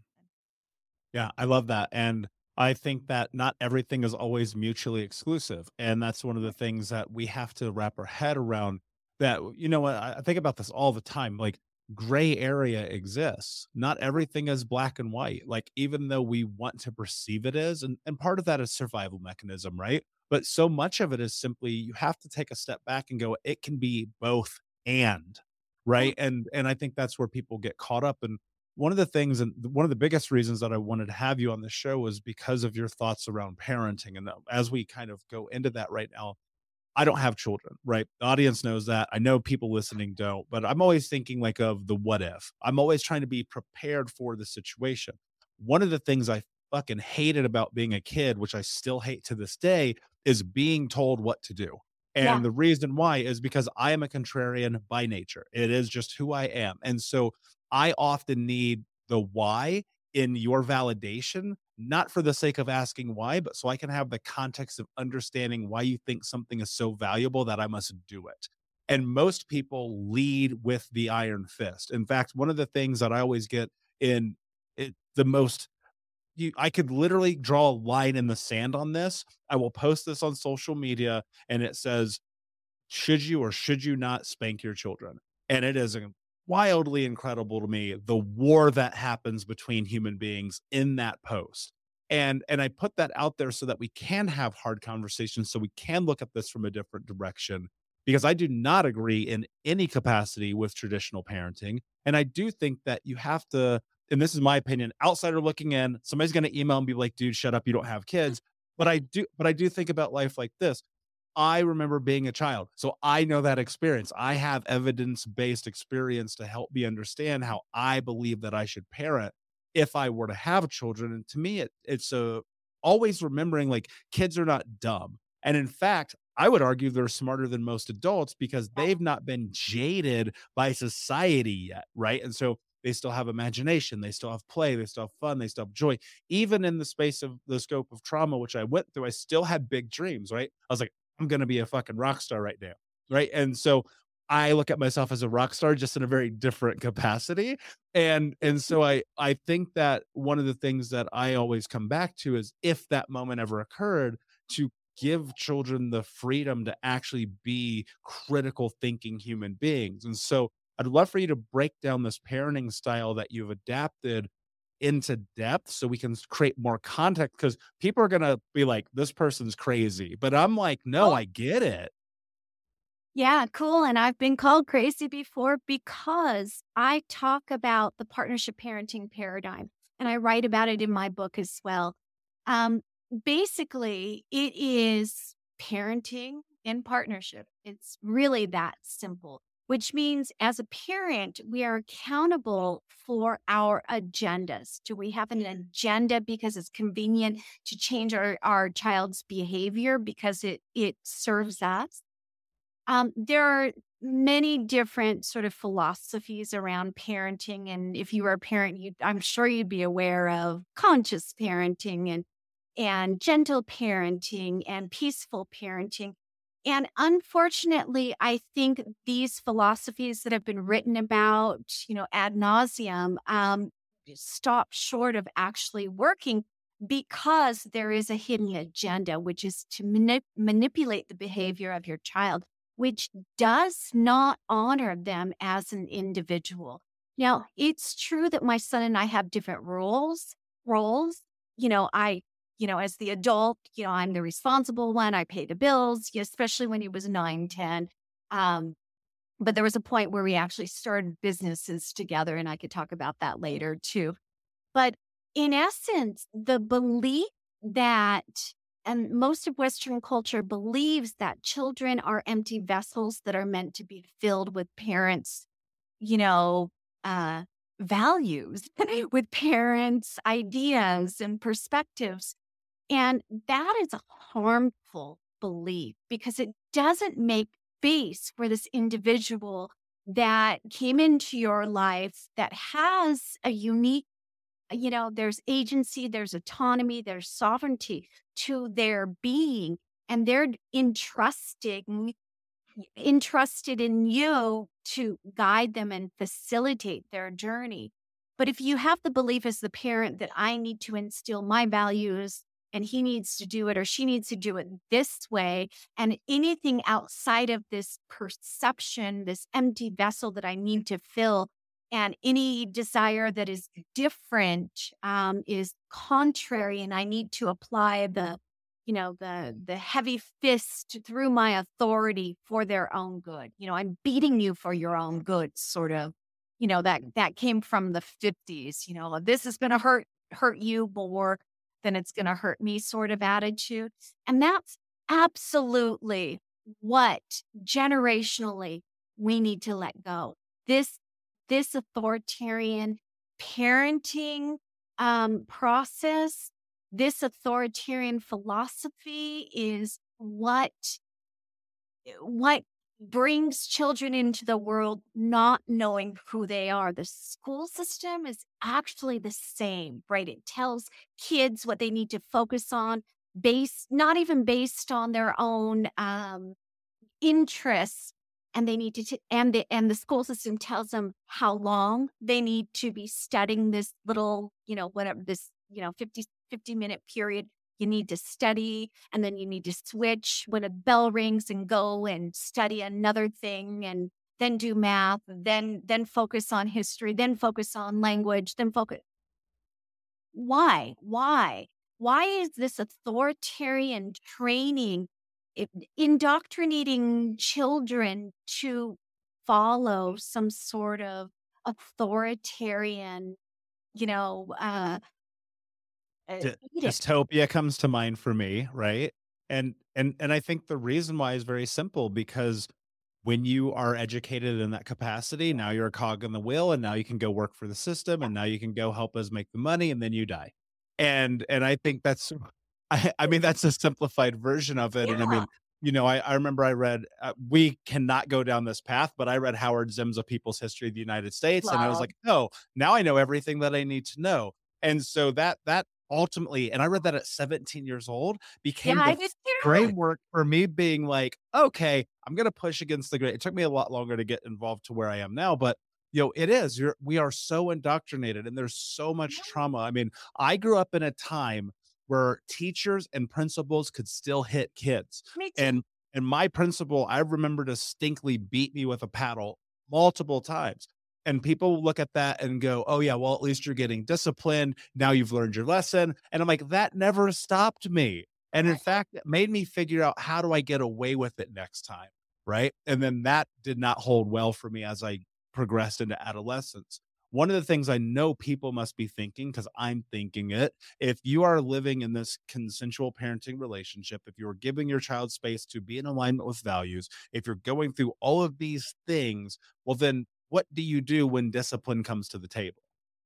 Yeah, I love that. And I think that not everything is always mutually exclusive. And that's one of the things that we have to wrap our head around. That, you know what, I I think about this all the time. Like, gray area exists. Not everything is black and white. Like, even though we want to perceive it as, and, and part of that is survival mechanism, right? But so much of it is simply you have to take a step back and go, it can be both and, right? And and I think that's where people get caught up. And one of the things, and one of the biggest reasons that I wanted to have you on the show was because of your thoughts around parenting. And uh, as we kind of go into that right now, I don't have children, right? The audience knows that. I know people listening don't, but I'm always thinking like of the what if. I'm always trying to be prepared for the situation. One of the things I fucking hated about being a kid, which I still hate to this day, is being told what to do. And Yeah. the reason why is because I am a contrarian by nature. It is just who I am. And so I often need the why in your validation, not for the sake of asking why, but so I can have the context of understanding why you think something is so valuable that I must do it. And most people lead with the iron fist. In fact, one of the things that I always get in it, the most, you, I could literally draw a line in the sand on this. I will post this on social media and it says, should you or should you not spank your children? And it is a wildly incredible to me, the war that happens between human beings in that post. And and I put that out there so that we can have hard conversations, so we can look at this from a different direction, because I do not agree in any capacity with traditional parenting. And I do think that you have to, and this is my opinion, outsider looking in, somebody's going to email and be like, dude, shut up, you don't have kids. But I do, but I do think about life like this. I remember being a child. So I know that experience. I have evidence-based experience to help me understand how I believe that I should parent if I were to have children. And to me, it, it's a always remembering like kids are not dumb. And in fact, I would argue they're smarter than most adults because they've not been jaded by society yet, right? And so they still have imagination, they still have play, they still have fun, they still have joy. Even in the space of the scope of trauma, which I went through, I still had big dreams, right? I was like, I'm going to be a fucking rock star right now, right? And so I look at myself as a rock star just in a very different capacity. And and so I I think that one of the things that I always come back to is if that moment ever occurred, to give children the freedom to actually be critical thinking human beings. And so I'd love for you to break down this parenting style that you've adapted into depth so we can create more context, because people are going to be like, this person's crazy. But I'm like, no, Oh, I get it. yeah, cool. And I've been called crazy before because I talk about the partnership parenting paradigm and I write about it in my book as well. Um, Basically, it is parenting in partnership. It's really that simple, which means as a parent, we are accountable for our agendas. Do we have an agenda because it's convenient to change our, our child's behavior because it, it serves us? Um, there are many different sort of philosophies around parenting. And if you were a parent, you I'm sure you'd be aware of conscious parenting and and gentle parenting and peaceful parenting. And unfortunately, I think these philosophies that have been written about, you know, ad nauseum, um, stop short of actually working because there is a hidden agenda, which is to manip- manipulate the behavior of your child, which does not honor them as an individual. Now, it's true that my son and I have different roles, roles. You know, I, you know, as the adult, you know, I'm the responsible one. I pay the bills, especially when he was nine, ten. Um, but there was a point where we actually started businesses together, and I could talk about that later too. But in essence, the belief that, and most of Western culture believes that children are empty vessels that are meant to be filled with parents, you know, uh, values, with parents' ideas and perspectives. And that is a harmful belief because it doesn't make space for this individual that came into your life that has a unique, you know, there's agency, there's autonomy, there's sovereignty to their being, and they're entrusting entrusted in you to guide them and facilitate their journey. But if you have the belief as the parent that I need to instill my values and he needs to do it or she needs to do it this way, and anything outside of this perception, this empty vessel that I need to fill, and any desire that is different um, is contrary, and I need to apply the you know the the heavy fist through my authority for their own good. You know, I'm beating you for your own good, sort of. You know, that that came from the fifties. You know, this is going to hurt hurt you more than it's going to hurt me, sort of attitude. And that's absolutely what generationally we need to let go. This this authoritarian parenting um, process, this authoritarian philosophy is what what brings children into the world not knowing who they are. The school system is actually the same, right? It tells kids what they need to focus on, based not even based on their own um, interests, and they need to t- and the and the school system tells them how long they need to be studying this little, you know, whatever this, you know, fifty fifty minute period. You need to study, and then you need to switch when a bell rings and go and study another thing, and then do math, then then focus on history, then focus on language, then focus. Why? Why? Why is this authoritarian training i- indoctrinating children to follow some sort of authoritarian, you know, uh, uh, D- edict? dystopia comes to mind for me, right? And and and I think the reason why is very simple, because when you are educated in that capacity, now you're a cog in the wheel, and now you can go work for the system, and now you can go help us make the money, and then you die. And and I think that's I, I mean that's a simplified version of it. And I Yeah. mean, you know, I, I remember I read uh, we cannot go down this path, but I read Howard Zim's A People's History of the United States, and I was Love. like, oh, now I know everything that I need to know. And so that that ultimately, and I read that at seventeen years old, Yeah, became I the did too. framework for me being like, okay, I'm going to push against the grain. It took me a lot longer to get involved to where I am now, but you know, it is, you're, we are so indoctrinated, and there's so much trauma. I mean, I grew up in a time where teachers and principals could still hit kids. Me too. And, and my principal, I remember, distinctly beat me with a paddle multiple times. And people will look at that and go, oh yeah, well, at least you're getting disciplined. Now you've learned your lesson. And I'm like, that never stopped me. And in fact, it made me figure out, how do I get away with it next time? Right. And then that did not hold well for me as I progressed into adolescence. One of the things I know people must be thinking, because I'm thinking it, if you are living in this consensual parenting relationship, if you're giving your child space to be in alignment with values, if you're going through all of these things, well, then what do you do when discipline comes to the table?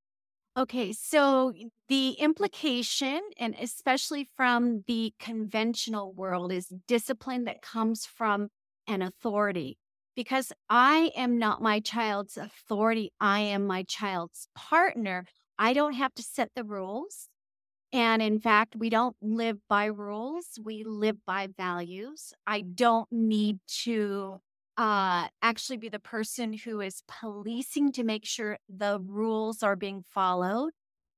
Okay, so the implication, and especially from the conventional world, is discipline that comes from an authority. Because I am not my child's authority, I am my child's partner. I don't have to set the rules. And in fact, we don't live by rules, we live by values. I don't need to uh, actually be the person who is policing to make sure the rules are being followed.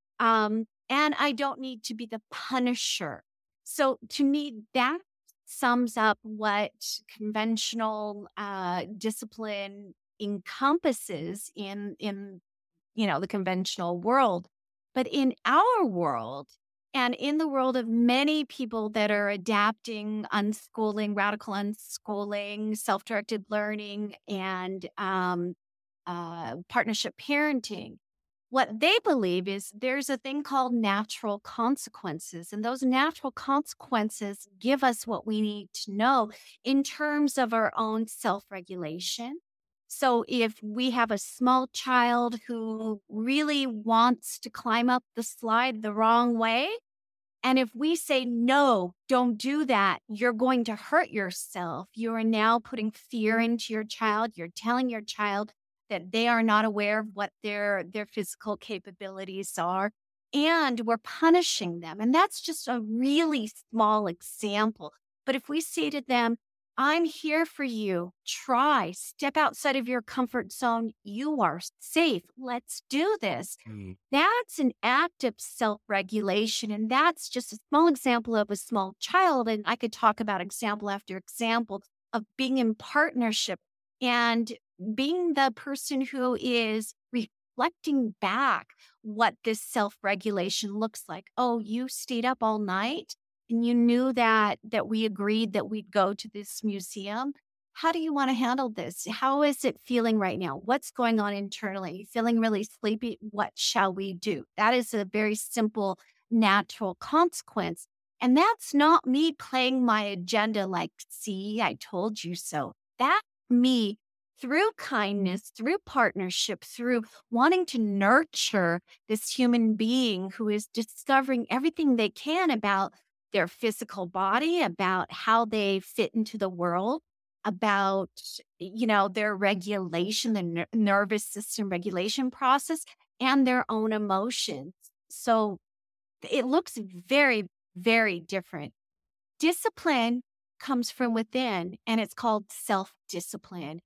Um, and I don't need to be the punisher. So to me, that sums up what conventional uh, discipline encompasses in in you know the conventional world. But in our world, and in the world of many people that are adapting, unschooling, radical unschooling, self-directed learning, and um, uh, partnership parenting, what they believe is there's a thing called natural consequences. And those natural consequences give us what we need to know in terms of our own self regulation. So if we have a small child who really wants to climb up the slide the wrong way, and if we say, no, don't do that, you're going to hurt yourself, you are now putting fear into your child. You're telling your child that they are not aware of what their, their physical capabilities are. And we're punishing them. And that's just a really small example. But if we say to them, I'm here for you, try, step outside of your comfort zone, you are safe, let's do this. Mm. That's an act of self-regulation. And that's just a small example of a small child. And I could talk about example after example of being in partnership and being the person who is reflecting back what this self-regulation looks like. Oh, you stayed up all night and you knew that that we agreed that we'd go to this museum. How do you want to handle this? How is it feeling right now? What's going on internally? Feeling really sleepy? What shall we do? That is a very simple, natural consequence. And that's not me playing my agenda like, see, I told you so. That's me through kindness, through partnership, through wanting to nurture this human being who is discovering everything they can about their physical body, about how they fit into the world, about, you know, their regulation, the ner- nervous system regulation process, and their own emotions. So it looks very, very different. Discipline comes from within, and it's called self-discipline.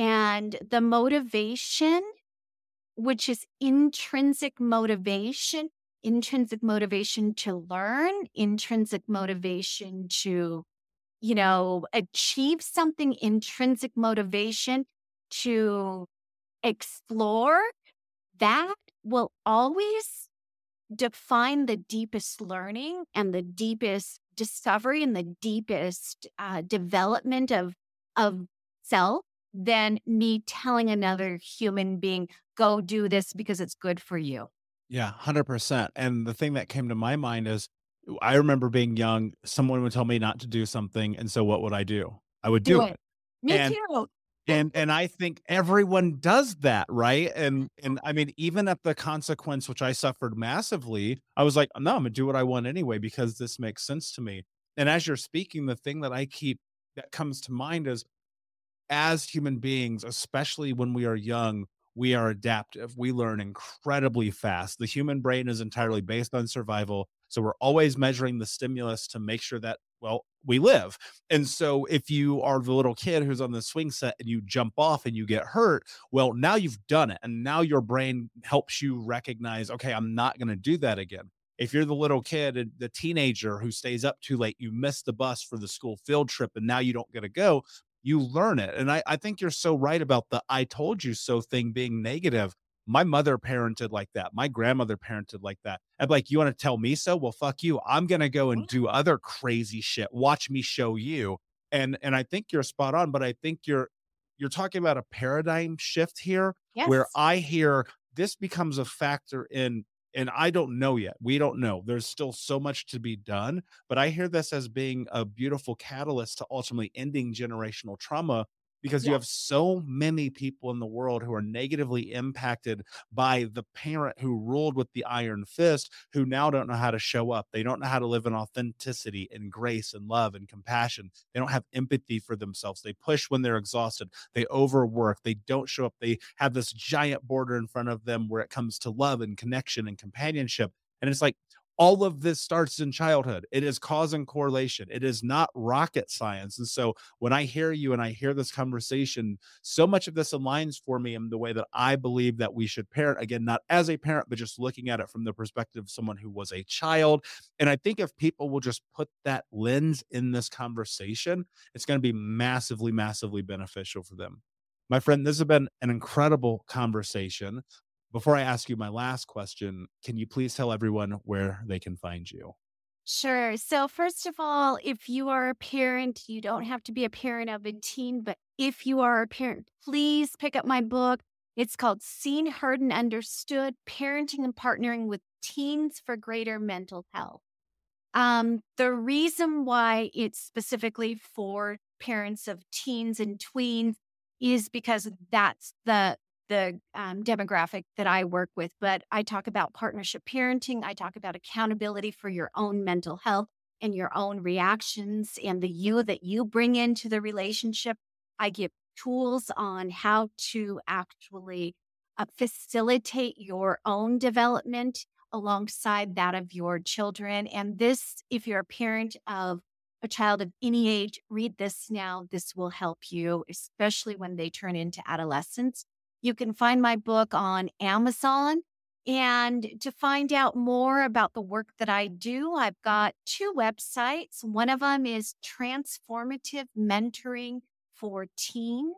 And the motivation, which is intrinsic motivation, intrinsic motivation to learn, intrinsic motivation to, you know, achieve something, intrinsic motivation to explore, that will always define the deepest learning and the deepest discovery and the deepest uh, development of, of self than me telling another human being, go do this because it's good for you. Yeah, one hundred percent. And the thing that came to my mind is, I remember being young, someone would tell me not to do something, and so what would I do? I would Do do it. it. Me And too. and and I think everyone does that, right? And and I mean, even at the consequence, which I suffered massively, I was like, no, I'm gonna do what I want anyway because this makes sense to me. And as you're speaking, the thing that I keep that comes to mind is as human beings, especially when we are young, we are adaptive. We learn incredibly fast. The human brain is entirely based on survival. So we're always measuring the stimulus to make sure that, well, we live. And so if you are the little kid who's on the swing set and you jump off and you get hurt, well, now you've done it. And now your brain helps you recognize, okay, I'm not going to do that again. If you're the little kid and the teenager who stays up too late, you miss the bus for the school field trip and now you don't get to go, you learn it. And I, I think you're so right about the I told you so thing being negative. My mother parented like that. My grandmother parented like that. I'm like, you want to tell me so? Well, fuck you. I'm gonna go and do other crazy shit. Watch me show you. And and I think you're spot on, but I think you're you're talking about a paradigm shift here where Yes. I hear this becomes a factor in, and I don't know yet. We don't know. There's still so much to be done, but I hear this as being a beautiful catalyst to ultimately ending generational trauma because you have Yes. so many people in the world who are negatively impacted by the parent who ruled with the iron fist, who now don't know how to show up. They don't know how to live in authenticity and grace and love and compassion. They don't have empathy for themselves. They push when they're exhausted. They overwork. They don't show up. They have this giant border in front of them where it comes to love and connection and companionship. And it's like, all of this starts in childhood. It is cause and correlation. It is not rocket science. And so when I hear you and I hear this conversation, so much of this aligns for me in the way that I believe that we should parent. Again, not as a parent, but just looking at it from the perspective of someone who was a child. And I think if people will just put that lens in this conversation, it's going to be massively, massively beneficial for them. My friend, this has been an incredible conversation. Before I ask you my last question, can you please tell everyone where they can find you? Sure. So, first of all, if you are a parent, you don't have to be a parent of a teen, but if you are a parent, please pick up my book. It's called Seen, Heard, and Understood Parenting and Partnering with Teens for Greater Mental Health. Um, the reason why it's specifically for parents of teens and tweens is because that's the the um, demographic that I work with. But I talk about partnership parenting. I talk about accountability for your own mental health and your own reactions and the you that you bring into the relationship. I give tools on how to actually uh, facilitate your own development alongside that of your children. And this, if you're a parent of a child of any age, read this now. This will help you, especially when they turn into adolescence. You can find my book on Amazon. And to find out more about the work that I do, I've got two websites. One of them is Transformative Mentoring for Teens.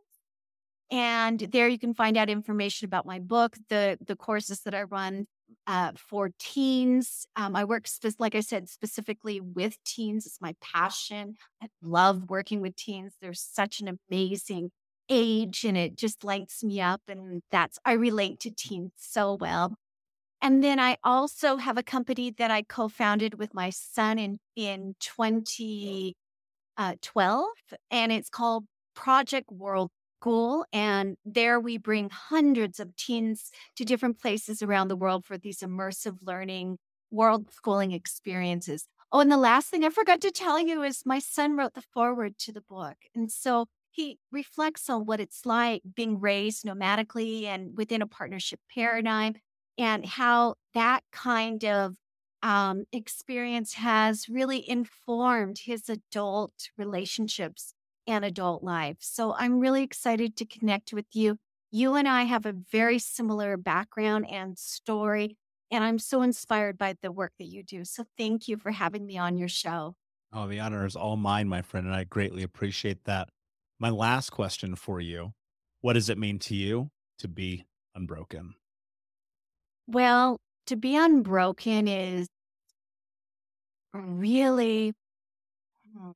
And there you can find out information about my book, the the courses that I run uh, for teens. Um, I work, spe- like I said, specifically with teens. It's my passion. I love working with teens. They're such an amazing age, and it just lights me up. And that's I relate to teens so well. And then I also have a company that I co-founded with my son in in twenty uh, twelve, and it's called Project World School. And there we bring hundreds of teens to different places around the world for these immersive learning, world schooling experiences. Oh, and the last thing I forgot to tell you is my son wrote the foreword to the book. And so he reflects on what it's like being raised nomadically and within a partnership paradigm, and how that kind of um, experience has really informed his adult relationships and adult life. So I'm really excited to connect with you. You and I have a very similar background and story, and I'm so inspired by the work that you do. So thank you for having me on your show. Oh, the honor is all mine, my friend, and I greatly appreciate that. My last question for you: what does it mean to you to be unbroken? Well, to be unbroken is really, hmm,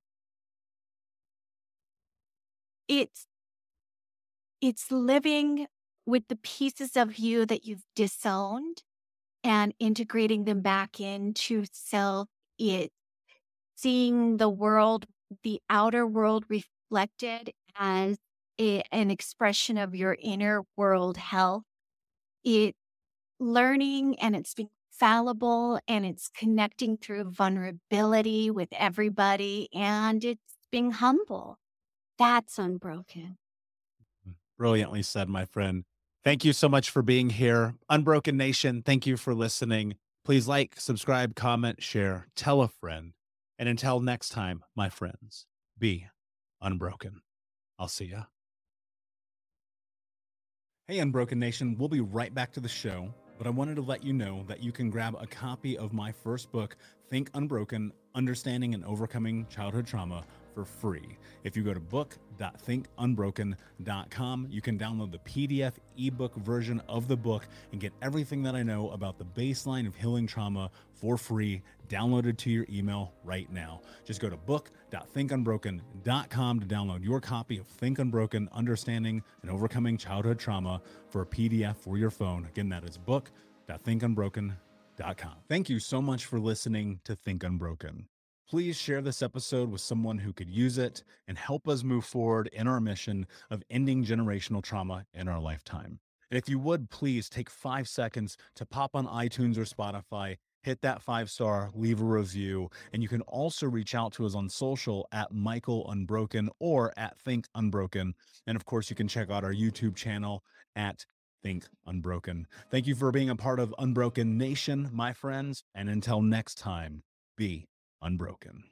it's it's living with the pieces of you that you've disowned and integrating them back into self It's seeing the world, the outer world reflected as a, an expression of your inner world health. It's learning, and it's being fallible, and it's connecting through vulnerability with everybody, and it's being humble. That's unbroken. Brilliantly said, my friend. Thank you so much for being here. Unbroken Nation, thank you for listening. Please like, subscribe, comment, share, tell a friend. And until next time, my friends, be unbroken. I'll see ya. Hey, Unbroken Nation, we'll be right back to the show, but I wanted to let you know that you can grab a copy of my first book, Think Unbroken, Understanding and Overcoming Childhood Trauma, for free. If you go to book dot think unbroken dot com, you can download the P D F ebook version of the book and get everything that I know about the baseline of healing trauma for free, downloaded to your email right now. Just go to book dot think unbroken dot com to download your copy of Think Unbroken, Understanding and Overcoming Childhood Trauma for a P D F for your phone. Again, that is book dot think unbroken dot com. Thank you so much for listening to Think Unbroken. Please share this episode with someone who could use it and help us move forward in our mission of ending generational trauma in our lifetime. And if you would, please take five seconds to pop on iTunes or Spotify, hit that five star, leave a review, and you can also reach out to us on social at Michael Unbroken or at Think Unbroken. And of course, you can check out our YouTube channel at Think Unbroken. Thank you for being a part of Unbroken Nation, my friends. And until next time, be unbroken.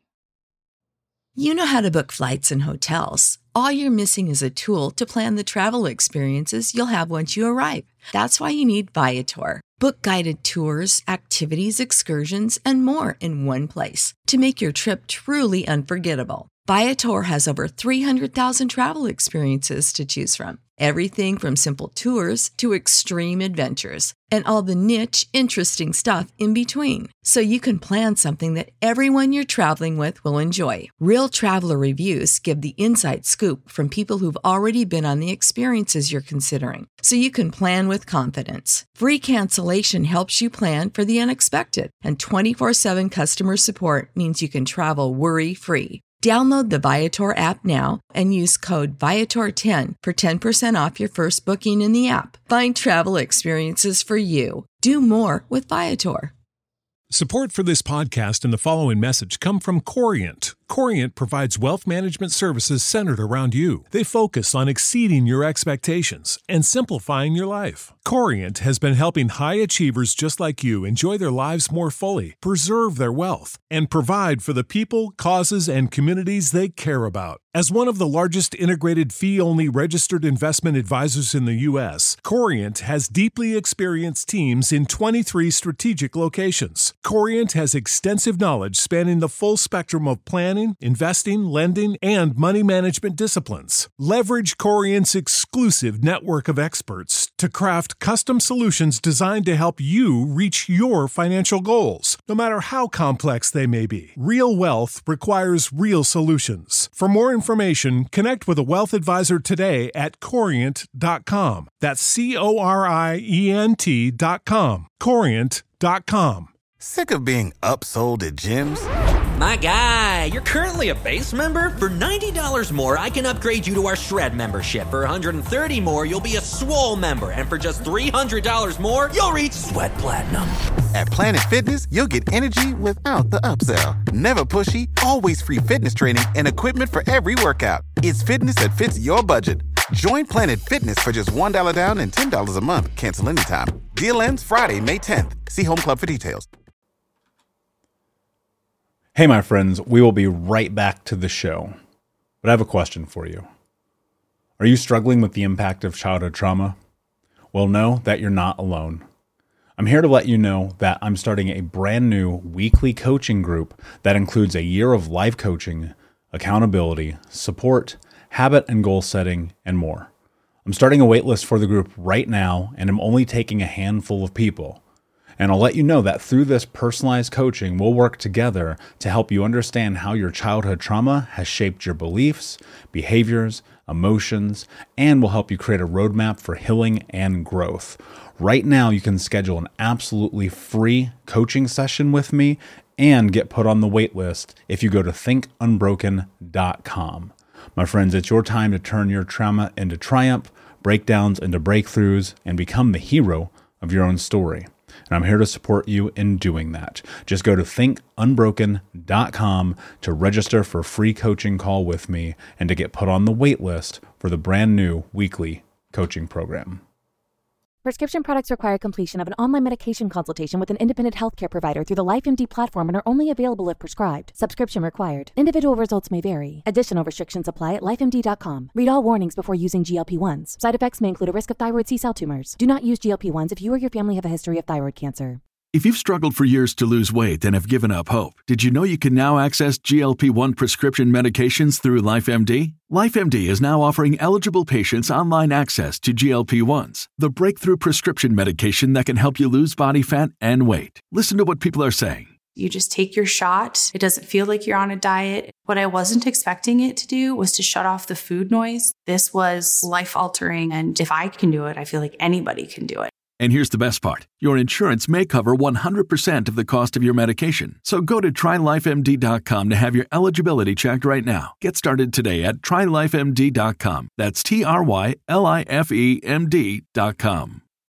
You know how to book flights and hotels. All you're missing is a tool to plan the travel experiences you'll have once you arrive. That's why you need Viator. Book guided tours, activities, excursions, and more in one place to make your trip truly unforgettable. Viator has over three hundred thousand travel experiences to choose from. Everything from simple tours to extreme adventures and all the niche, interesting stuff in between. So you can plan something that everyone you're traveling with will enjoy. Real traveler reviews give the inside scoop from people who've already been on the experiences you're considering. So you can plan with confidence. Free cancellation helps you plan for the unexpected. And twenty-four seven customer support means you can travel worry-free. Download the Viator app now and use code Viator ten for ten percent off your first booking in the app. Find travel experiences for you. Do more with Viator. Support for this podcast and the following message come from Corient. Corient provides wealth management services centered around you. They focus on exceeding your expectations and simplifying your life. Corient has been helping high achievers just like you enjoy their lives more fully, preserve their wealth, and provide for the people, causes, and communities they care about. As one of the largest integrated fee-only registered investment advisors in the U S, Corient has deeply experienced teams in twenty-three strategic locations. Corient has extensive knowledge spanning the full spectrum of planning, investing, lending, and money management disciplines. Leverage Corient's exclusive network of experts to craft custom solutions designed to help you reach your financial goals, no matter how complex they may be. Real wealth requires real solutions. For more information, connect with a wealth advisor today at corient dot com. That's C O R I E N T dot com. corient dot com. Sick of being upsold at gyms? My guy, you're currently a base member? For ninety dollars more, I can upgrade you to our Shred membership. For one hundred thirty dollars more, you'll be a Swole member. And for just three hundred dollars more, you'll reach Sweat Platinum. At Planet Fitness, you'll get energy without the upsell. Never pushy, always free fitness training and equipment for every workout. It's fitness that fits your budget. Join Planet Fitness for just one dollar down and ten dollars a month. Cancel anytime. Deal ends Friday, May tenth. See Home Club for details. Hey, my friends, we will be right back to the show. But I have a question for you. Are you struggling with the impact of childhood trauma? Well, know that you're not alone. I'm here to let you know that I'm starting a brand new weekly coaching group that includes a year of live coaching, accountability, support, habit and goal setting, and more. I'm starting a waitlist for the group right now, and I'm only taking a handful of people. And I'll let you know that through this personalized coaching, we'll work together to help you understand how your childhood trauma has shaped your beliefs, behaviors, emotions, and will help you create a roadmap for healing and growth. Right now, you can schedule an absolutely free coaching session with me and get put on the wait list if you go to think unbroken dot com. My friends, it's your time to turn your trauma into triumph, breakdowns into breakthroughs, and become the hero of your own story. And I'm here to support you in doing that. Just go to think unbroken dot com to register for a free coaching call with me and to get put on the wait list for the brand new weekly coaching program. Prescription products require completion of an online medication consultation with an independent healthcare provider through the LifeMD platform and are only available if prescribed. Subscription required. Individual results may vary. Additional restrictions apply at life M D dot com. Read all warnings before using G L P ones. Side effects may include a risk of thyroid C-cell tumors. Do not use G L P ones if you or your family have a history of thyroid cancer. If you've struggled for years to lose weight and have given up hope, did you know you can now access G L P one prescription medications through LifeMD? LifeMD is now offering eligible patients online access to G L P ones, the breakthrough prescription medication that can help you lose body fat and weight. Listen to what people are saying. You just take your shot. It doesn't feel like you're on a diet. What I wasn't expecting it to do was to shut off the food noise. This was life-altering, and if I can do it, I feel like anybody can do it. And here's the best part. Your insurance may cover one hundred percent of the cost of your medication. So go to try life M D dot com to have your eligibility checked right now. Get started today at try life M D dot com. That's T R Y L I F E M D dot com.